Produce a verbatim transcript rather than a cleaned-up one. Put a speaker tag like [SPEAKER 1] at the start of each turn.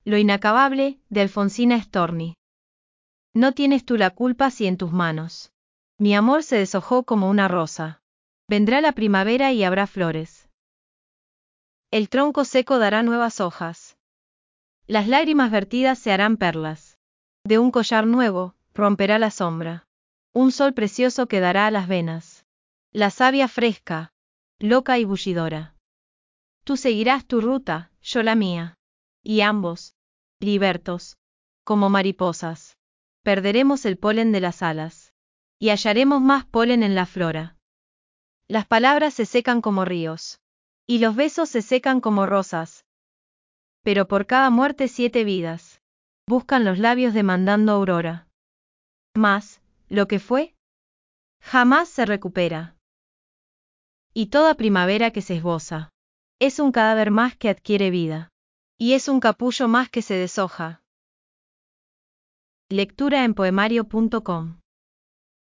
[SPEAKER 1] Lo inacabable, de Alfonsina Storni. No tienes tú la culpa si en tus manos mi amor se deshojó como una rosa. Vendrá la primavera y habrá flores. El tronco seco dará nuevas hojas. Las lágrimas vertidas se harán perlas. De un collar nuevo, romperá la sombra. Un sol precioso quedará a las venas. La savia fresca, loca y bullidora. Tú seguirás tu ruta, yo la mía. Y ambos, libertos, como mariposas, perderemos el polen de las alas. Y hallaremos más polen en la flora. Las palabras se secan como ríos. Y los besos se secan como rosas. Pero por cada muerte siete vidas. Buscan los labios demandando aurora. Mas, lo que fue, jamás se recupera. Y toda primavera que se esboza, es un cadáver más que adquiere vida. Y es un capullo más que se deshoja. Lectura en poemario punto com